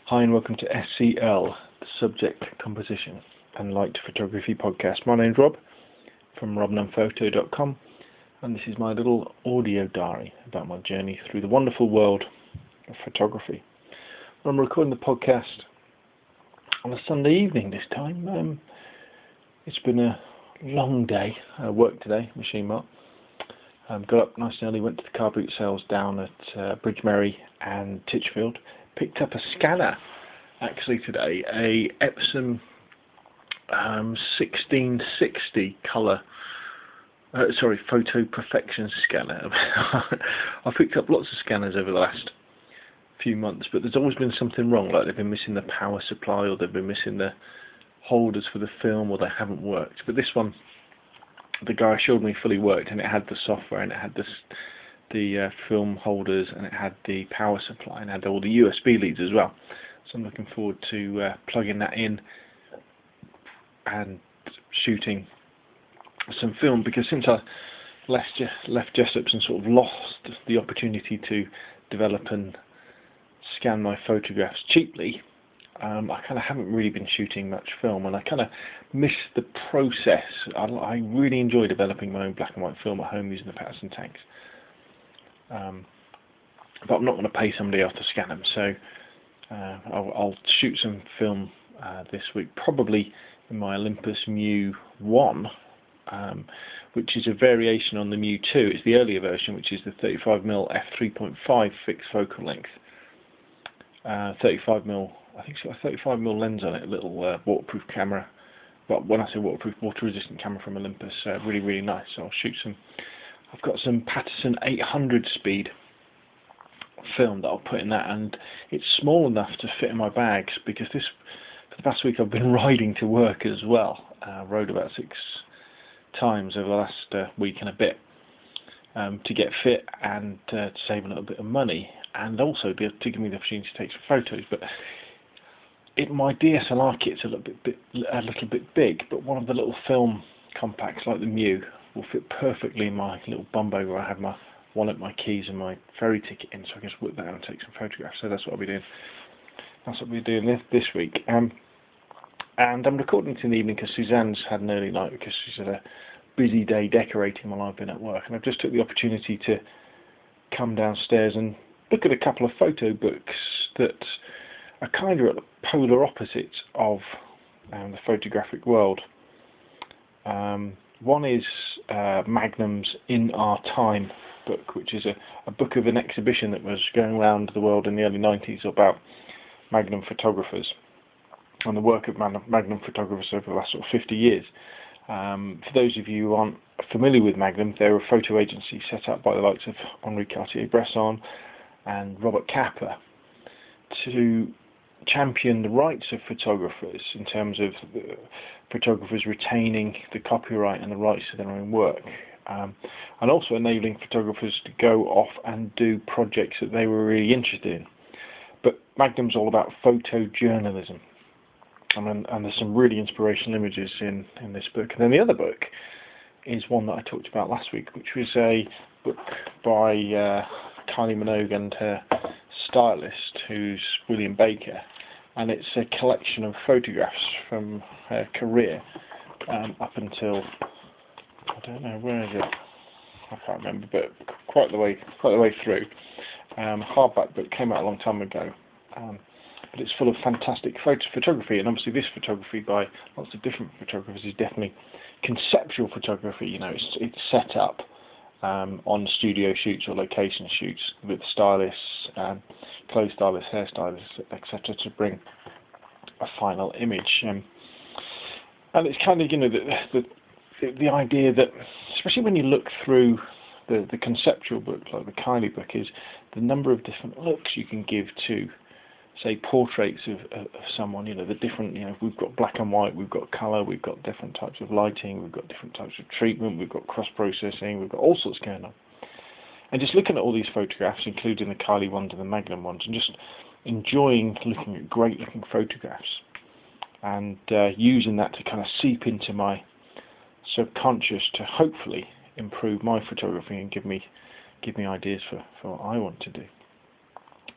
Hi and welcome to SCL, the Subject Composition and Light Photography Podcast. My name's Rob from robnumphoto.com, and this is my little audio diary about my journey through the wonderful world of photography. I'm recording the podcast on a Sunday evening this time. It's been a long day, work today, Machine Mart. Got up nice and early, went to the car boot sales down at Bridgemerry and Titchfield. Picked up a scanner actually today, a Epson 1660 colour, photo perfection scanner. I've picked up lots of scanners over the last few months, but there's always been something wrong, like they've been missing the power supply, or they've been missing the holders for the film, or they haven't worked. But this one, the guy assured me fully worked, and it had the software, and it had the film holders, and it had the power supply, and had all the USB leads as well. So I'm looking forward to plugging that in and shooting some film, because since I left Jessops and sort of lost the opportunity to develop and scan my photographs cheaply, I kind of haven't really been shooting much film, and I kind of miss the process. I really enjoy developing my own black and white film at home using the Paterson tanks. But I'm not going to pay somebody else to scan them, so I'll shoot some film this week, probably in my Olympus Mu 1, which is a variation on the Mu 2. It's the earlier version, which is the 35mm f3.5 fixed focal length. 35mm, I think it's got a 35mm lens on it, a little waterproof camera. But when I say waterproof, water-resistant camera from Olympus, really, really nice. So I'll shoot some. I've got some Paterson 800 speed film that I'll put in that, and it's small enough to fit in my bags, because for the past week I've been riding to work as well. Rode about 6 times over the last week and a bit to get fit and to save a little bit of money, and also to give me the opportunity to take some photos. But my DSLR kit's a little bit big, but one of the little film compacts like the Mu will fit perfectly in my little bumbo where I have my wallet, my keys and my ferry ticket in, so I can just whip that out and take some photographs. So that's what I'll be doing. That's what we're doing this week. And I'm recording it in the evening because Suzanne's had an early night, because she's had a busy day decorating while I've been at work, and I've just took the opportunity to come downstairs and look at a couple of photo books that are kind of at the polar opposites of the photographic world. One is Magnum's In Our Time book, which is a book of an exhibition that was going around the world in the early 90s about Magnum photographers and the work of Magnum photographers over the last sort of 50 years. For those of you who aren't familiar with Magnum, they're a photo agency set up by the likes of Henri Cartier-Bresson and Robert Capa to champion the rights of photographers in terms of photographers retaining the copyright and the rights to their own work, and also enabling photographers to go off and do projects that they were really interested in. But Magnum's all about photojournalism, and there's some really inspirational images in this book. And then the other book is one that I talked about last week, which was a book by Kylie Minogue and her stylist, who's William Baker, and it's a collection of photographs from her career up until, I don't know, where is it? I can't remember, but quite the way through. Hardback book, came out a long time ago, but it's full of fantastic photography, and obviously this photography by lots of different photographers is definitely conceptual photography. You know, it's set up on studio shoots or location shoots with stylists, clothes stylists, hairstylists, etc., to bring a final image. And it's kind of, you know, the idea that, especially when you look through the conceptual book, like the Kylie book, is the number of different looks you can give to, say, portraits of someone. You know, the different, you know, we've got black and white, we've got colour, we've got different types of lighting, we've got different types of treatment, we've got cross-processing, we've got all sorts going on. And just looking at all these photographs, including the Kylie ones and the Magnum ones, and just enjoying looking at great-looking photographs, and using that to kind of seep into my subconscious to hopefully improve my photography and give me ideas for what I want to do.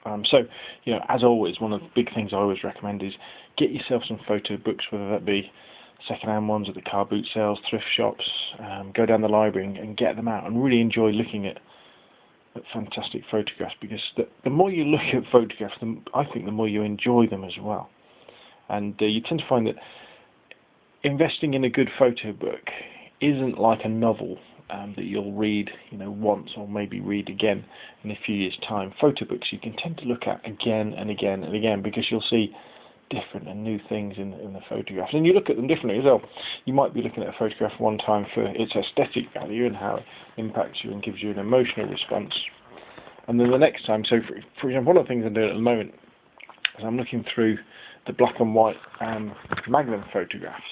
So, as always, one of the big things I always recommend is get yourself some photo books, whether that be second-hand ones at the car boot sales, thrift shops. Go down the library and get them out, and really enjoy looking at fantastic photographs, because the more you look at photographs, I think the more you enjoy them as well. And you tend to find that investing in a good photo book isn't like a novel that you'll read once, or maybe read again in a few years' time. Photo books you can tend to look at again and again and again, because you'll see different and new things in the photographs, and you look at them differently as well. You might be looking at a photograph one time for its aesthetic value and how it impacts you and gives you an emotional response, and then the next time, so for example, one of the things I'm doing at the moment is I'm looking through the black and white Magnum photographs,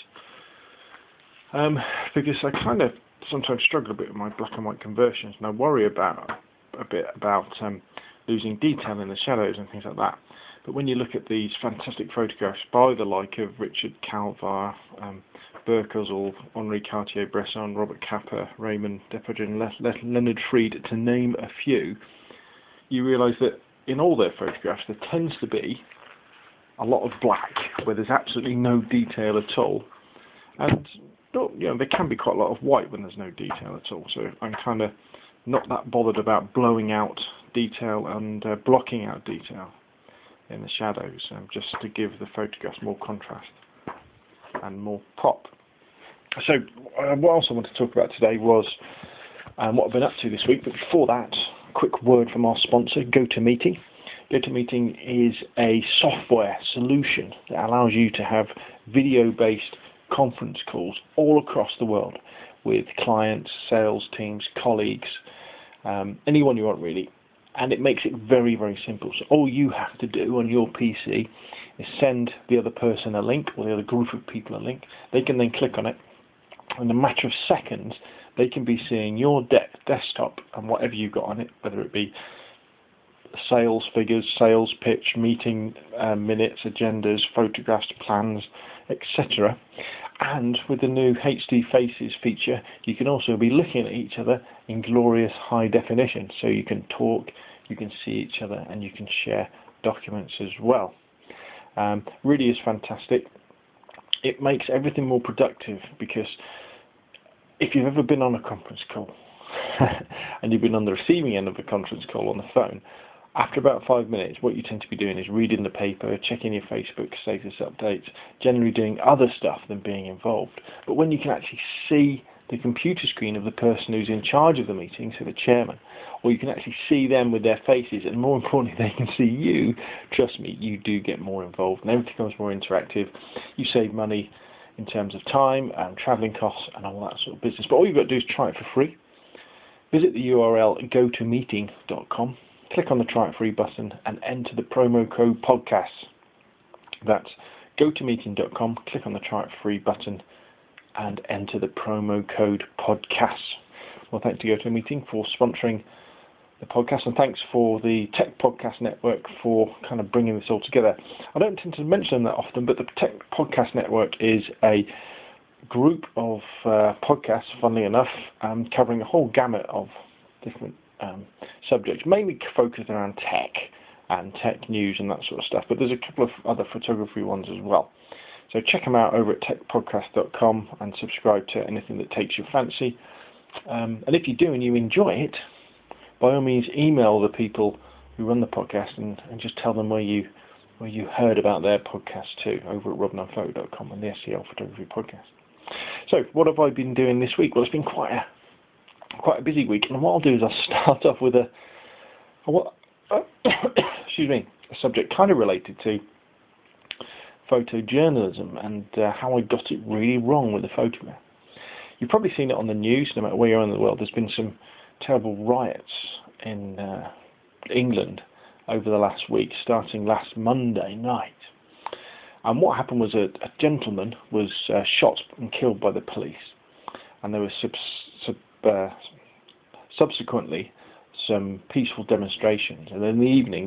because I kind of sometimes struggle a bit with my black and white conversions, and I worry a bit about losing detail in the shadows and things like that. But when you look at these fantastic photographs by the like of Richard Calvar, Burke Uzzell, Henri Cartier-Bresson, Robert Capa, Raymond Depardon, Leonard Freed, to name a few, you realise that in all their photographs there tends to be a lot of black, where there's absolutely no detail at all, and there can be quite a lot of white when there's no detail at all. So I'm kind of not that bothered about blowing out detail and blocking out detail in the shadows, just to give the photographs more contrast and more pop. So what else I want to talk about today was what I've been up to this week, but before that, a quick word from our sponsor, GoToMeeting. GoToMeeting is a software solution that allows you to have video-based conference calls all across the world with clients, sales teams, colleagues, anyone you want really. And it makes it very, very simple. So all you have to do on your PC is send the other person a link, or the other group of people a link. They can then click on it. In a matter of seconds, they can be seeing your desktop and whatever you've got on it, whether it be sales figures, sales pitch, meeting minutes, agendas, photographs, plans, etc. And with the new HD Faces feature, you can also be looking at each other in glorious high definition. So you can talk, you can see each other, and you can share documents as well. Really is fantastic. It makes everything more productive, because if you've ever been on a conference call and you've been on the receiving end of a conference call on the phone, after about 5 minutes, what you tend to be doing is reading the paper, checking your Facebook status updates, generally doing other stuff than being involved. But when you can actually see the computer screen of the person who's in charge of the meeting, so the chairman, or you can actually see them with their faces, and more importantly, they can see you, trust me, you do get more involved, and everything becomes more interactive. You save money in terms of time and travelling costs and all that sort of business. But all you've got to do is try it for free. Visit the URL gotomeeting.com. Click on the Try It Free button and enter the promo code PODCAST. That's gotomeeting.com, click on the Try It Free button and enter the promo code PODCAST. Well, thanks to GoToMeeting for sponsoring the podcast, and thanks for the Tech Podcast Network for kind of bringing this all together. I don't tend to mention them that often, but the Tech Podcast Network is a group of podcasts, funnily enough, covering a whole gamut of different subjects, mainly focused around tech and tech news and that sort of stuff, but there's a couple of other photography ones as well. So check them out over at techpodcast.com and subscribe to anything that takes your fancy. And if you do and you enjoy it, by all means email the people who run the podcast and just tell them where you heard about their podcast too, over at robnunphoto.com and the SEL Photography Podcast. So what have I been doing this week? Well, it's been quite a busy week, and what I'll do is I'll start off with a subject kind of related to photojournalism and how I got it really wrong with the photograph. You've probably seen it on the news, no matter where you are in the world. There's been some terrible riots in England over the last week, starting last Monday night. And what happened was a gentleman was shot and killed by the police, and there were subsequently some peaceful demonstrations. And in the evening,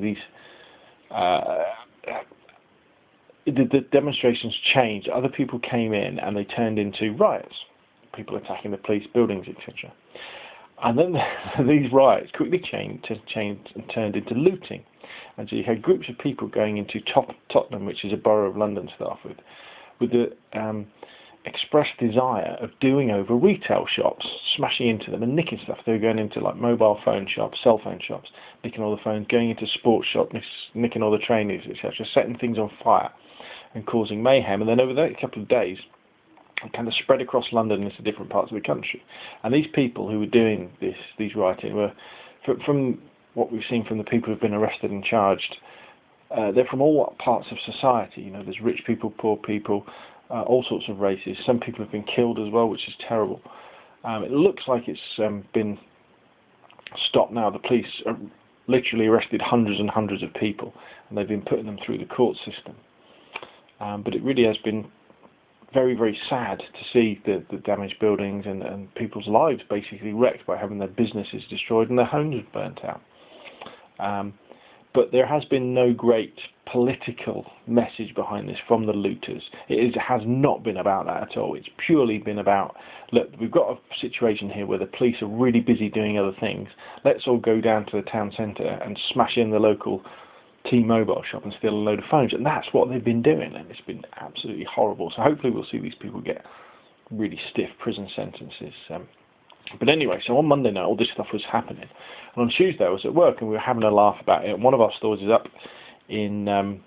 the demonstrations changed. Other people came in and they turned into riots, people attacking the police, buildings, etc. And then these riots quickly changed and turned into looting. And so you had groups of people going into Tottenham, which is a borough of London to start with the expressed desire of doing over retail shops, smashing into them and nicking stuff. They were going into like mobile phone shops, cell phone shops, nicking all the phones, going into sports shops, nicking all the trainers, etc., setting things on fire and causing mayhem. And then over the next couple of days, it kind of spread across London into different parts of the country. And these people who were doing these rioting were, from what we've seen from the people who've been arrested and charged, they're from all parts of society. You know, there's rich people, poor people, all sorts of races. Some people have been killed as well, which is terrible. It looks like it's been stopped now. The police literally arrested hundreds and hundreds of people, and they've been putting them through the court system. But it really has been very, very sad to see the damaged buildings and people's lives basically wrecked by having their businesses destroyed and their homes burnt out. But there has been no great political message behind this from the looters. It has not been about that at all. It's purely been about, look, we've got a situation here where the police are really busy doing other things. Let's all go down to the town centre and smash in the local T-Mobile shop and steal a load of phones. And that's what they've been doing, and it's been absolutely horrible. So hopefully we'll see these people get really stiff prison sentences. But anyway, so on Monday night all this stuff was happening, and on Tuesday I was at work and we were having a laugh about it. And one of our stores is up in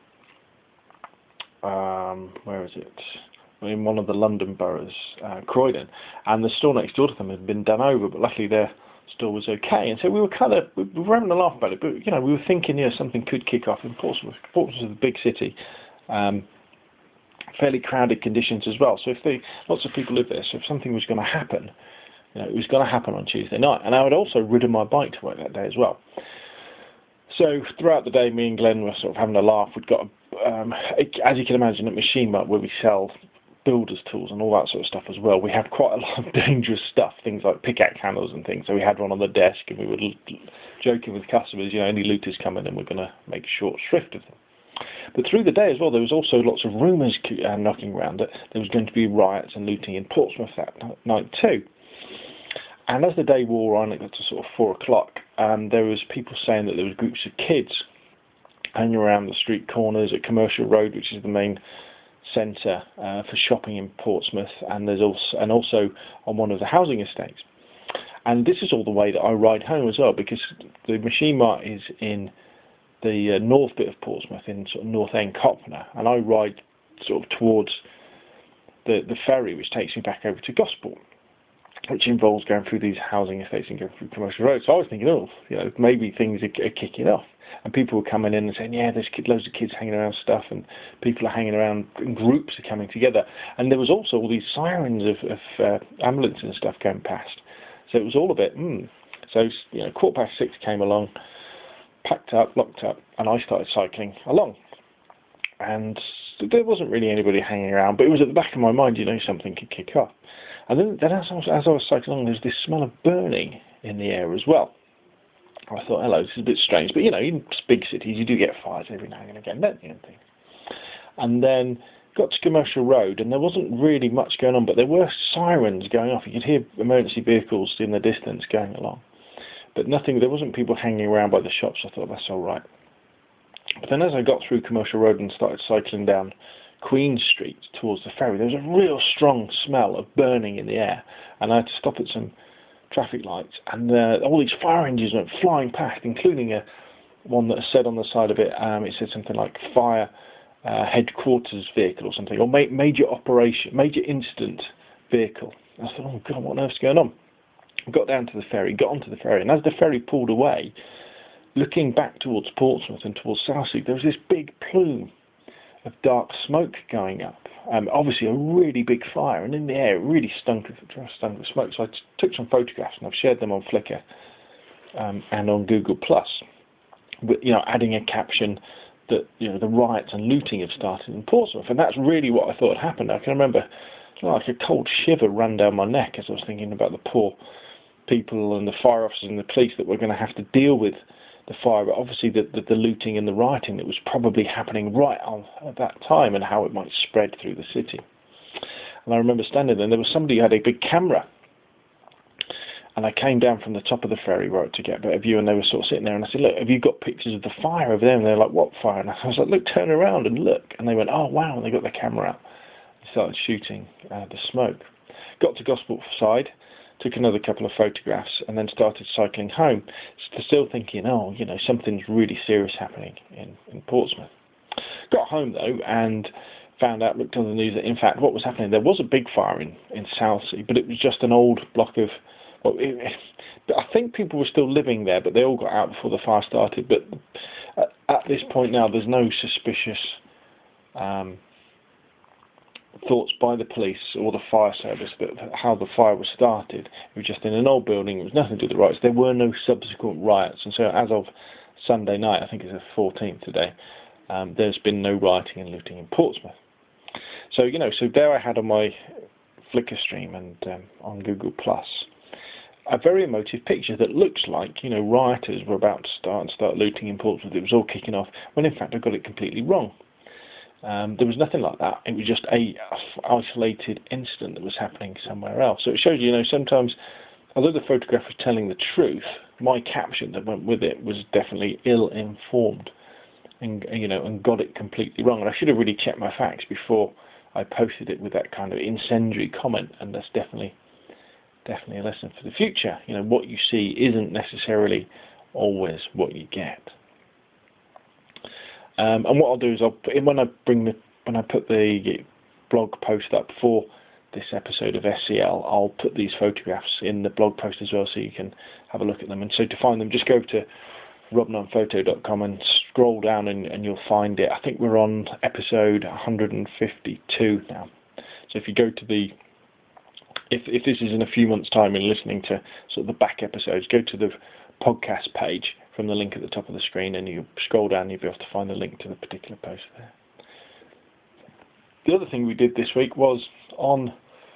where is it? In one of the London boroughs, Croydon, and the store next door to them had been done over, but luckily their store was okay. And so we were having a laugh about it, but you know, we were thinking, you know, something could kick off in Portsmouth. Portsmouth is a big city, fairly crowded conditions as well. So if lots of people live there, so if something was going to happen, you know, it was going to happen on Tuesday night. And I had also ridden my bike to work that day as well. So throughout the day, me and Glenn were sort of having a laugh. We'd got, as you can imagine, at Machine Mart, where we sell builders' tools and all that sort of stuff as well, we have quite a lot of dangerous stuff, things like pickaxe handles and things. So we had one on the desk, and we were joking with customers, you know, any looters come in and we're going to make short shrift of them. But through the day as well, there was also lots of rumours knocking around that there was going to be riots and looting in Portsmouth that night too. And as the day wore on, it got to sort of 4 o'clock, there was people saying that there was groups of kids hanging around the street corners at Commercial Road, which is the main centre for shopping in Portsmouth, and there's also on one of the housing estates. And this is all the way that I ride home as well, because the Machine Mart is in the north bit of Portsmouth, in sort of North End Copner, and I ride sort of towards the ferry, which takes me back over to Gosport, which involves going through these housing estates and going through Commercial Road. So I was thinking, oh, you know, maybe things are kicking off. And people were coming in and saying, yeah, there's loads of kids hanging around stuff, and people are hanging around, and groups are coming together. And there was also all these sirens of ambulances and stuff going past. So it was all a bit, So, you know, 6:15 came along, packed up, locked up, and I started cycling along. And there wasn't really anybody hanging around, but it was at the back of my mind, you know, something could kick off. And then as I was cycling along, there was this smell of burning in the air as well. I thought, hello, this is a bit strange. But, you know, in big cities, you do get fires every now and again, don't you? And then got to Commercial Road, and there wasn't really much going on, but there were sirens going off. You could hear emergency vehicles in the distance going along. But nothing, there wasn't people hanging around by the shops. I thought, that's all right. But then as I got through Commercial Road and started cycling down Queen Street towards the ferry, there was a real strong smell of burning in the air, and I had to stop at some traffic lights, and all these fire engines went flying past, including one that said on the side of it, it said something like fire headquarters vehicle or something, or major incident vehicle. I thought, oh God, what on earth's going on? Got down to the ferry, got onto the ferry, and as the ferry pulled away, looking back towards Portsmouth and towards Southsea, there was this big plume of dark smoke going up. Obviously a really big fire, and in the air it really stunk of smoke. So I took some photographs and I've shared them on Flickr and on Google+, with, you know, adding a caption that, you know, the riots and looting have started in Portsmouth, and that's really what I thought happened. I can remember, like, a cold shiver ran down my neck as I was thinking about the poor people and the fire officers and the police that were going to have to deal with the fire, but obviously the looting and the rioting that was probably happening right on at that time, and how it might spread through the city. And I remember standing there, and there was somebody who had a big camera, And I came down from the top of the ferry road to get a better view, and they were sort of sitting there, and I said, look, have you got pictures of the fire over there? And they're like, what fire? And I was like, look, turn around and look. And they went, oh wow, and they got their camera out and started shooting the smoke. Got to Gosport side, took another couple of photographs, and then started cycling home, still thinking, oh, you know, something's really serious happening in Portsmouth. Got home though, and found out, looked on the news, that in fact what was happening, there was a big fire in Southsea, but it was just an old block of, well, I think people were still living there, but they all got out before the fire started. But at this point now, there's no suspicious thoughts by the police or the fire service that how the fire was started. It was just in an old building. It was nothing to do with the riots. There were no subsequent riots, and so as of Sunday night, I think it's the 14th today, there's been no rioting and looting in Portsmouth. So, you know, so there I had on my Flickr stream and on Google Plus a very emotive picture that looks like, you know, rioters were about to start looting in Portsmouth. It was all kicking off, when in fact I got it completely wrong. There was nothing like that. It was just a isolated incident that was happening somewhere else. So it shows you, you know, sometimes, although the photograph was telling the truth, my caption that went with it was definitely ill-informed, and, you know, and got it completely wrong. And I should have really checked my facts before I posted it with that kind of incendiary comment. And that's definitely a lesson for the future. You know, what you see isn't necessarily always what you get. And what I'll do is when I put the blog post up for this episode of SCL, I'll put these photographs in the blog post as well, so you can have a look at them. And so to find them, just go to robnunphoto.com and scroll down, and you'll find it. I think we're on episode 152 now. So if you go to the if this is in a few months' time and listening to sort of the back episodes, go to the podcast page from the link at the top of the screen, and you scroll down, you'll be able to find the link to the particular post there. The other thing we did this week was, on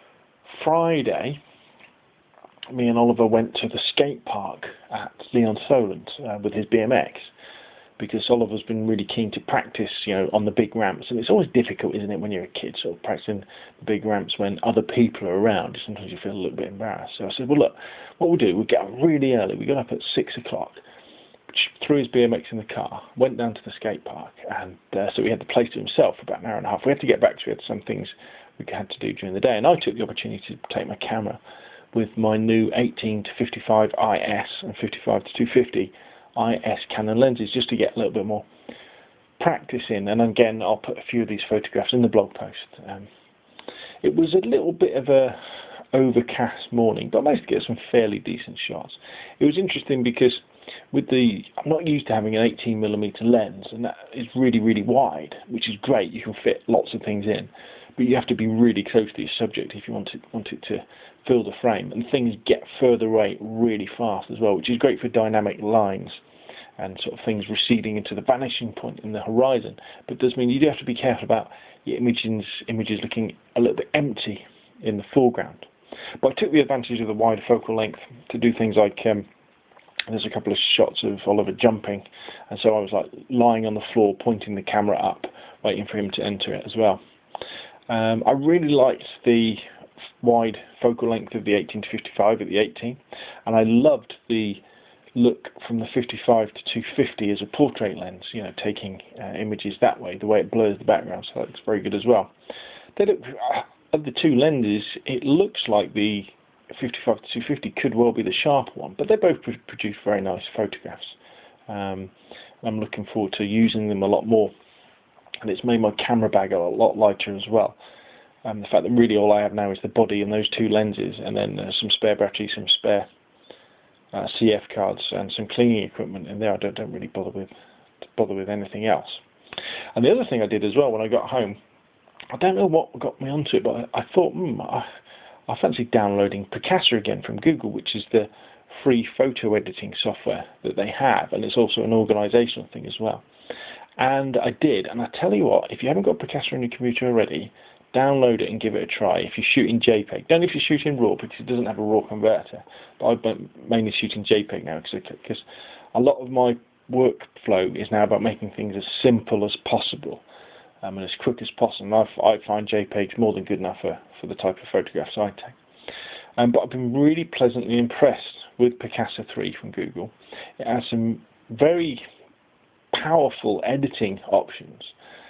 Friday, me and Oliver went to the skate park at Leon Solent with his BMX, because Oliver's been really keen to practice, you know, on the big ramps. And it's always difficult, isn't it, when you're a kid, sort of practicing the big ramps when other people are around. Sometimes you feel a little bit embarrassed. So I said, well, look, what we'll do, we'll get up really early. We got up at 6 o'clock, threw his BMX in the car, went down to the skate park, and so he had the place to himself for about an hour and a half. We had to get back, so we had some things we had to do during the day. And I took the opportunity to take my camera with my new 18 to 55 IS and 55 to 250 IS Canon lenses, just to get a little bit more practice in. And again, I'll put a few of these photographs in the blog post. It was a little bit of a overcast morning, but I managed to get some fairly decent shots. It was interesting because I'm not used to having an 18mm lens, and that is really, really wide, which is great. You can fit lots of things in, but you have to be really close to your subject if you want it to fill the frame, and things get further away really fast as well, which is great for dynamic lines and sort of things receding into the vanishing point in the horizon. But it does mean you do have to be careful about your images looking a little bit empty in the foreground. But I took the advantage of the wide focal length to do things like there's a couple of shots of Oliver jumping, and so I was like lying on the floor pointing the camera up, waiting for him to enter it as well. I really liked the wide focal length of the 18 to 55 at the 18, and I loved the look from the 55 to 250 as a portrait lens, you know, taking images that way, the way it blurs the background, so that looks very good as well. They look, of the two lenses, it looks like the 55 to 250 could well be the sharper one, but they both produce very nice photographs. I'm looking forward to using them a lot more, and it's made my camera bag a lot lighter as well. The fact that really all I have now is the body and those two lenses, and then some spare batteries, some spare CF cards, and some cleaning equipment in there. I don't really bother with anything else. And the other thing I did as well when I got home, I don't know what got me onto it, but I thought, I fancy downloading Picasa again from Google, which is the free photo editing software that they have, and it's also an organisational thing as well. And I did, and I tell you what, if you haven't got Picasa on your computer already, download it and give it a try. If you shoot in JPEG, don't if you shoot in RAW, because it doesn't have a RAW converter, but I'm mainly shooting JPEG now, because a lot of my workflow is now about making things as simple as possible and as quick as possible. I find JPEGs more than good enough for the type of photographs I take. But I've been really pleasantly impressed with Picasa 3 from Google. It has some very powerful editing options.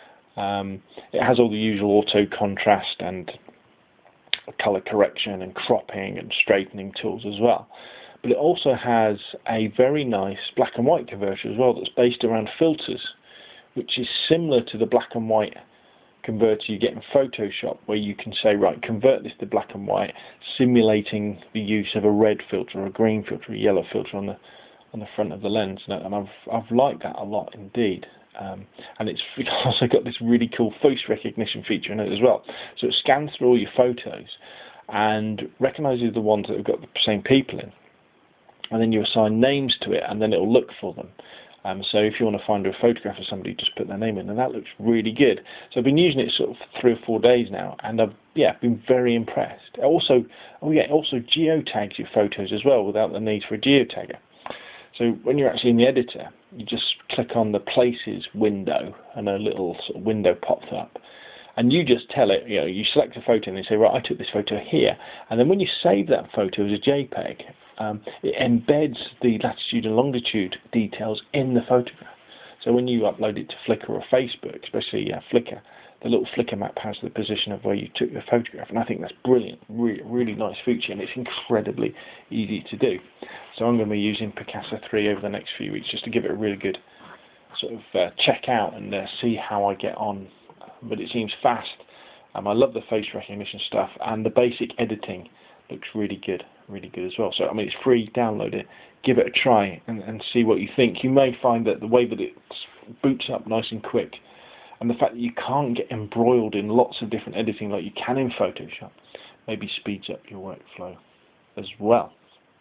It has all the usual auto contrast and color correction and cropping and straightening tools as well. But it also has a very nice black and white converter as well that's based around filters, which is similar to the black and white converter you get in Photoshop, where you can say, right, convert this to black and white, simulating the use of a red filter, a green filter, a yellow filter on the front of the lens. And I've liked that a lot indeed. And it's also got this really cool face recognition feature in it as well. So it scans through all your photos and recognises the ones that have got the same people in, and then you assign names to it, and then it'll look for them. So if you want to find a photograph of somebody, just put their name in, and that looks really good. So I've been using it sort of 3 or 4 days now, and I've been very impressed. It also geotags your photos as well without the need for a geotagger. So when you're actually in the editor, you just click on the Places window, and a little sort of window pops up, and you just tell it, you select a photo and they say, right, I took this photo here, and then when you save that photo as a JPEG, it embeds the latitude and longitude details in the photograph. So when you upload it to Flickr or Facebook, especially Flickr, the little Flickr map has the position of where you took the photograph, and I think that's brilliant, really nice feature, and it's incredibly easy to do. So I'm going to be using Picasa 3 over the next few weeks just to give it a really good sort of check out and see how I get on. But it seems fast. I love the face recognition stuff, and the basic editing looks really good as well. So I mean, it's free, download it, give it a try, and see what you think. You may find that the way that it boots up nice and quick, and the fact that you can't get embroiled in lots of different editing like you can in Photoshop, maybe speeds up your workflow as well.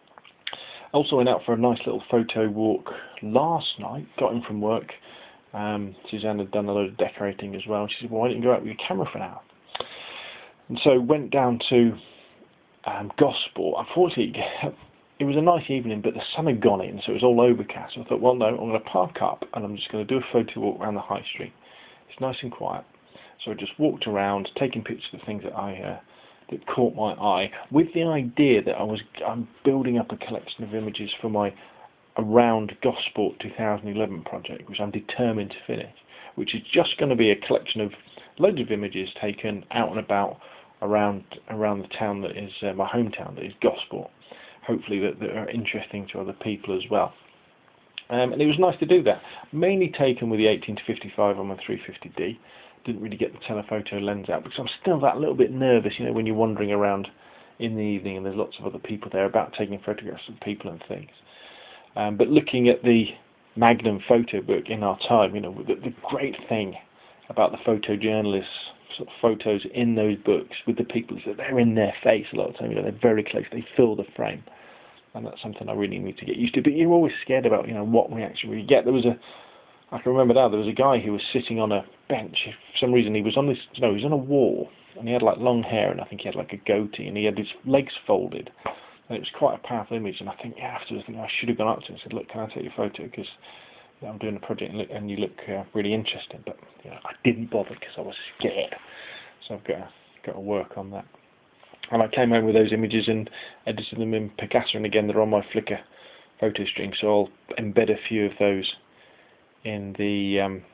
I also went out for a nice little photo walk last night, got in from work. Suzanne had done a load of decorating as well. She said, well, why don't you go out with your camera for an hour? And so went down to Gosport. Unfortunately, it was a nice evening, but the sun had gone in, so it was all overcast. So I thought, well, no, I'm going to park up and I'm just going to do a photo walk around the high street. It's nice and quiet. So I just walked around, taking pictures of things that that caught my eye, with the idea that I'm building up a collection of images for my Around Gosport 2011 project, which I'm determined to finish, which is just going to be a collection of loads of images taken out and about around the town that is my hometown, that is Gosport. Hopefully that are interesting to other people as well. And it was nice to do that. Mainly taken with the 18-55 on my 350D. Didn't really get the telephoto lens out because I'm still that little bit nervous, when you're wandering around in the evening and there's lots of other people there about taking photographs of people and things. But looking at the Magnum photo book in our time, the great thing about the photojournalists' sort of photos in those books with the people is that they're in their face a lot of the time. They're very close. They fill the frame, and that's something I really need to get used to. But you're always scared about what reaction we get. I can remember now. There was a guy who was sitting on a bench. For some reason, he was on he was on a wall, and he had like long hair, and I think he had like a goatee, and he had his legs folded. And it was quite a powerful image, and I think afterwards I should have gone up to him and said, look, can I take your photo, because I'm doing a project and you look really interesting. But I didn't bother because I was scared, so I've got to work on that. And I came home with those images and edited them in Picasa, and again they're on my Flickr photo string, so I'll embed a few of those in the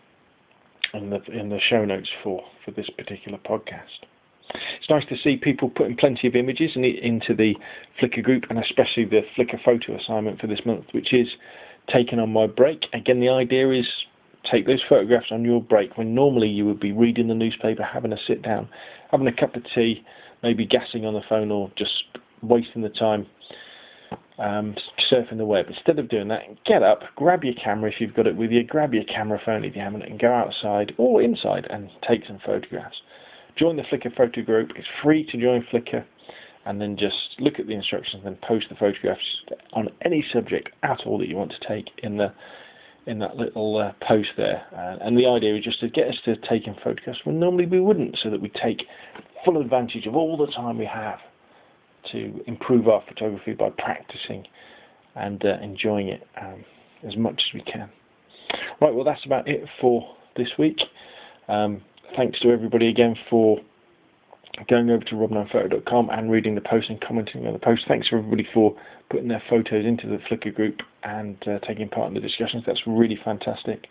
show notes for this particular podcast. It's nice to see people putting plenty of images into the Flickr group, and especially the Flickr photo assignment for this month, which is taken on my break. Again, the idea is take those photographs on your break when normally you would be reading the newspaper, having a sit down, having a cup of tea, maybe gassing on the phone or just wasting the time surfing the web. Instead of doing that, get up, grab your camera if you've got it with you, grab your camera phone if you haven't, and go outside or inside and take some photographs. Join the Flickr photo group. It's free to join Flickr, and then just look at the instructions and post the photographs on any subject at all that you want to take in that little post there. And the idea is just to get us to taking photographs when normally we wouldn't, so that we take full advantage of all the time we have to improve our photography by practicing and enjoying it as much as we can. Right, well, that's about it for this week. Thanks to everybody again for going over to rob9photo.com and reading the post and commenting on the post. Thanks for everybody for putting their photos into the Flickr group and taking part in the discussions. That's really fantastic.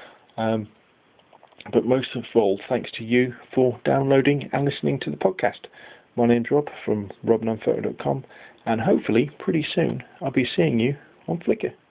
But most of all, thanks to you for downloading and listening to the podcast. My name's Rob from rob9photo.com, and hopefully pretty soon I'll be seeing you on Flickr.